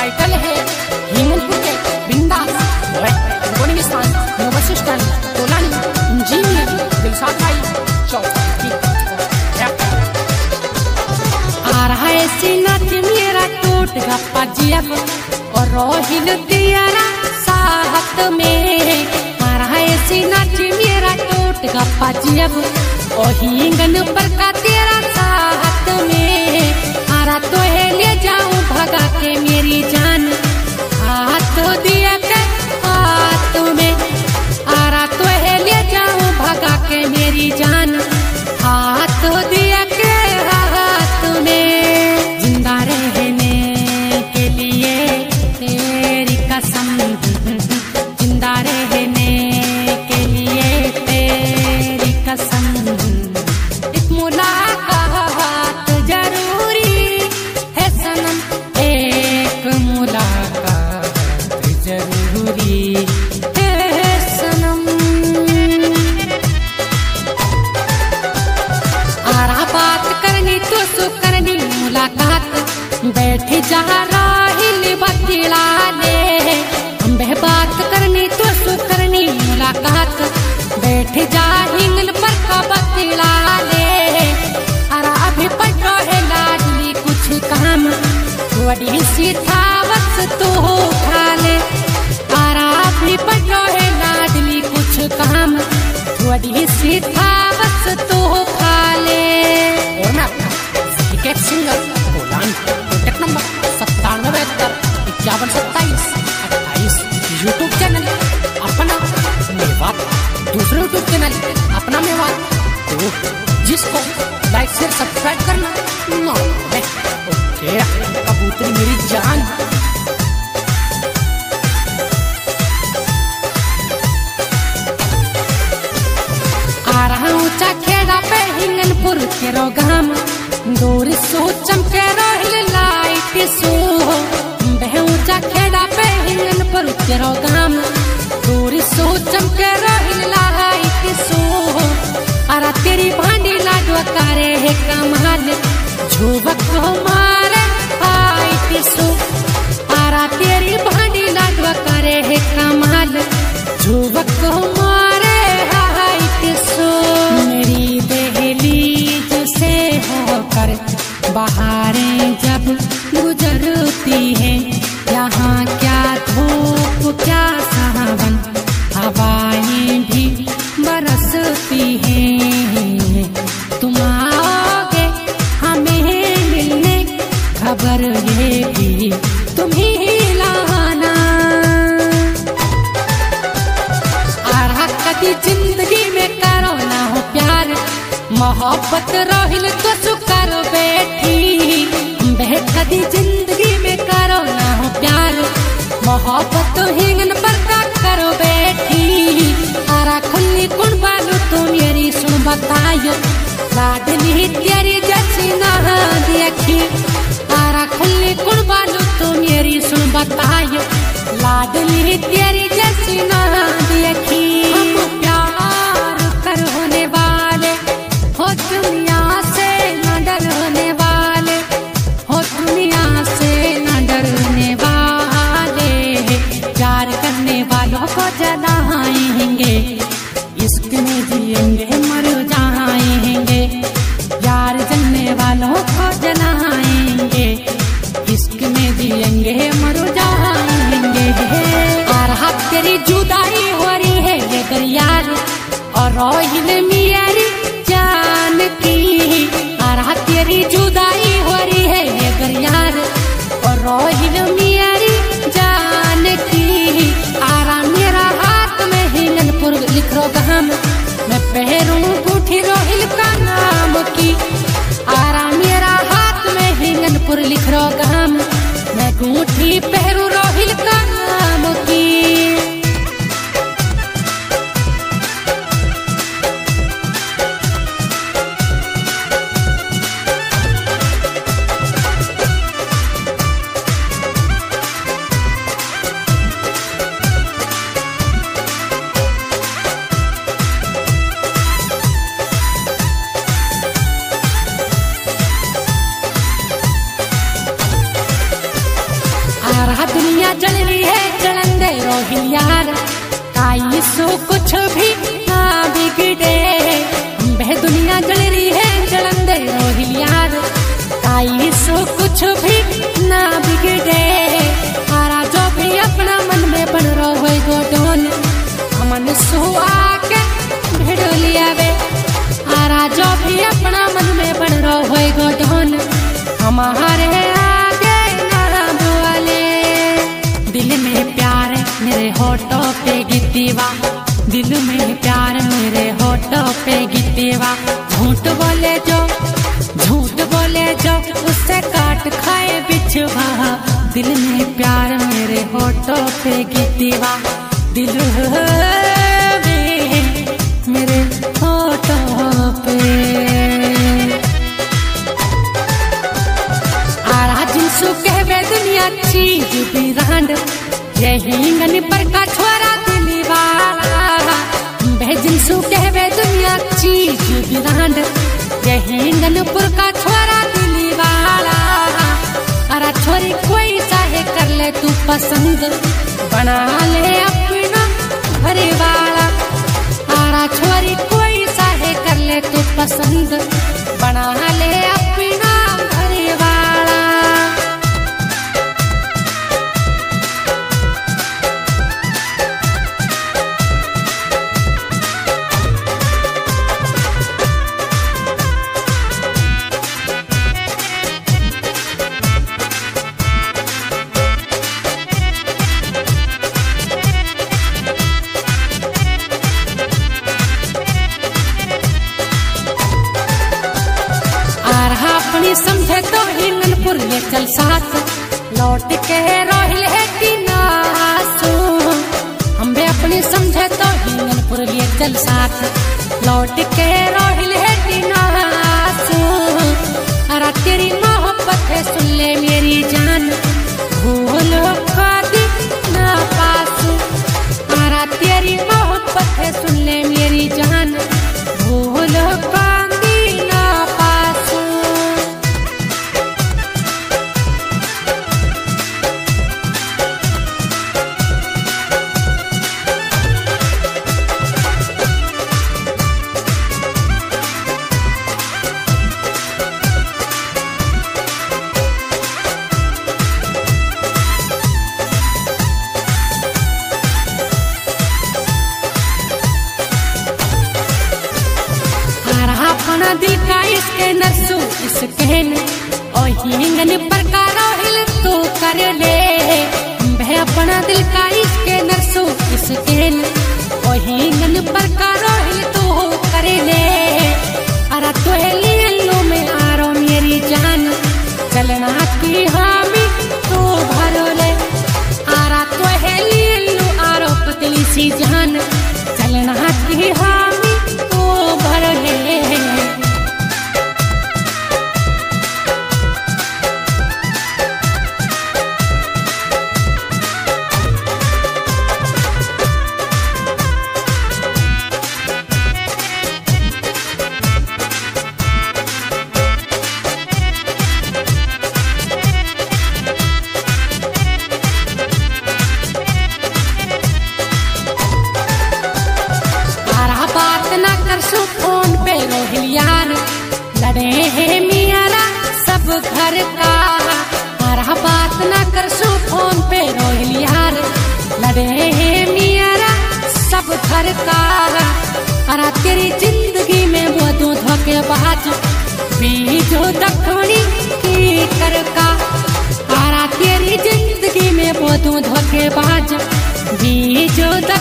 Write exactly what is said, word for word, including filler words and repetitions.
Title है हिंगनपुर के बिंदास रिकॉर्डिंग स्थान bus stand Tolani engineer Dilshad भाई चौकी। आ रहा है सीना मेरा टूट गप्पा जियब और रोहिल दियारा साहत में। आ रहा है सीना मेरा टूट गप्पा जियब और हिंगन पर का तेरा साहत में। आरा तो है ले जाऊं भगा के मेरी जान हाथ दिया के हाथ में। आरा तो है ले जाऊं भगा के मेरी जान हाथ दिया के हाथ में। जिंदा रहने के लिए तेरी कसम, जिंदा रहने के लिए तेरी कसम। एक मुलाकात जरूरी है सनम, एक मुलाकात जरूरी है सनम। आरा बात करनी तो सु करनी मुलाकात, बैठ जा राहिल बतिला ले। अम्बे बात करनी तो सु करनी मुलाकात, बैठ जा हिंगन पर का बतिला ले। अरा अभी पटो है लाडली कुछ काम, बड़ी सी थावत तो उठा ले। अरा अभी पटो है लाडली कुछ काम, बड़ी सी थावत तो उठा ले। और मैं अपना एक सिंगर बोलान कॉन्टेक्ट नंबर सत्तानवे बहत्तर इक्यावन सत्ताईस अट्ठाईस। यूट्यूब चैनल अपना मेवात, दूसरे यूट्यूब चैनल अपना मेवात, तो जिसको लाइक शेयर सब्सक्राइब करना ना है। ओके कबूतरी मेरी जान। आ रहा ऊंचा खेड़ा पे हिंगनपुर के रोगाम, दूर सो चमके रोहिल लाइट सो। बह ऊंचा खेड़ा पे हिंगनपुर के रोगाम, दूर सो चमके रोहिल लाइट सो। अरा तेरी भांडी लाडवा करे है कमाल, झुबक मारे हाइट सो। अरा तेरी भांडी लाडवा करे है कमाल, झुबक मारे हाइट सो। मेरी दहलीज से होकर बहारें जब गुजरती है, यहाँ क्या धूप क्या सावन, हवाएं भी बरसती हैं। तुम आओगे हमें मिलने, खबर ये भी तुम ही लाना। आरा कदी जिंदगी में करो ना हो प्यार, मोहब्बत रोहिल तो सुकर बैठी। बेहदी जिंदगी में करो ना हो प्यार, मोहब्बत तो हिंगन पर का करो बैठी। आरा खुली कुण बालू तू मेरी सुन बतायो, लाडली तेरी जैसी ना देखी। आरा खुली कुण बालू तू मेरी सुन बतायो, लाडली तेरी जैसी ना देखी। हम प्यार कर होने वाले हो, दुनिया से न डरने वाले हो, दुनिया से न डरने वाले। प्यार करने वालों को जलाएंगे, इश्क में जिएंगे मर जाएंगे। प्यार जलने वालों को जलाएंगे, इश्क में जिएंगे मर जाएंगे। आ रहा तेरी जुदाई हो रही है ये दरियार, और रोहिल मेरी जान की। आ रहा तेरी जुदाई हो रही है ये दरियार, और रोहिल मेरी जान की। आरा मेरा हाथ में हिंगनपुर लिख रो गहम, मैं पहरू गुठी रोहिल का नाम की। आरा मेरा हाथ में हिंगनपुर लिख रो गहम, मैं गुठी पहरू रोहिल का नाम की। सारा दुनिया जल रही है जलन दे रोहिल यार काई सो कुछ भी ना बिगड़े बह दुनिया जल रही है जलन दे रोहिल यार काई सो कुछ भी ना बिगड़े आरा जो भी अपना मन में बन रो होए गोडोन हमन सो आके भिड़ लिया वे आरा जो भी अपना मन में बन रो होए गोडोन हमारे आगे ना बोले दिल में प्यार मेरे होठों पे गितीवा दिल में प्यार मेरे होठों पे गितीवा झूठ बोले जो झूठ बोले जो उससे काट खाए बिछवा दिल में प्यार मेरे होठों पे गितीवा दिल में मेरे होठों पे आरा जिनसु कहवे दुनिया चीज भी रांड यही गन पर का छोरा दिली वाला बह जिनसु कहवे दुनिया चीज भी रांड यही गनपुर का छोरा दिली वाला अरा छोरी कोई चाहे कर ले तू पसंद बना ले अपना घरे वाला अरा छोरी कोई चाहे कर ले तू पसंद बना ले अपना घरे वाला समझे तो हिंगनपुर ले चल साथ लौट के रोहिल है तीनासु हम भी अपनी समझे तो हिंगनपुर ले चल साथ लौट के रोहिल है तीनासु अरा तेरी मोहब्बत है सुन ले मेरी जान भूल खादी ना पासू अरा तेरी मोहब्बत है सुन ले मेरी जान भूल खादी ना पासू अपना दिल का इसके नरसू इसके और हिंगन पर का रोहिल तू कर ले वह अपना दिल का इसके नरसू इसके और हिंगन पर का रोहिल तू कर ले अरा तो लियल्लू में आरो मेरी जान चलना की हामी तू भरो ले आरा तो लियल्लू आरो पतली सी जान चलना की हामी तू भरो ले फोन पे रोहिल यार लड़े हैं मियारा सब घर का हरा बात ना कर सो फोन पे रोहिल यार लड़े हैं मियारा सब घर का अरा तेरी जिंदगी में वो दो धोखेबाज बीजो दखनी की कर का अरा तेरी जिंदगी में वो दो धोखेबाज बीजो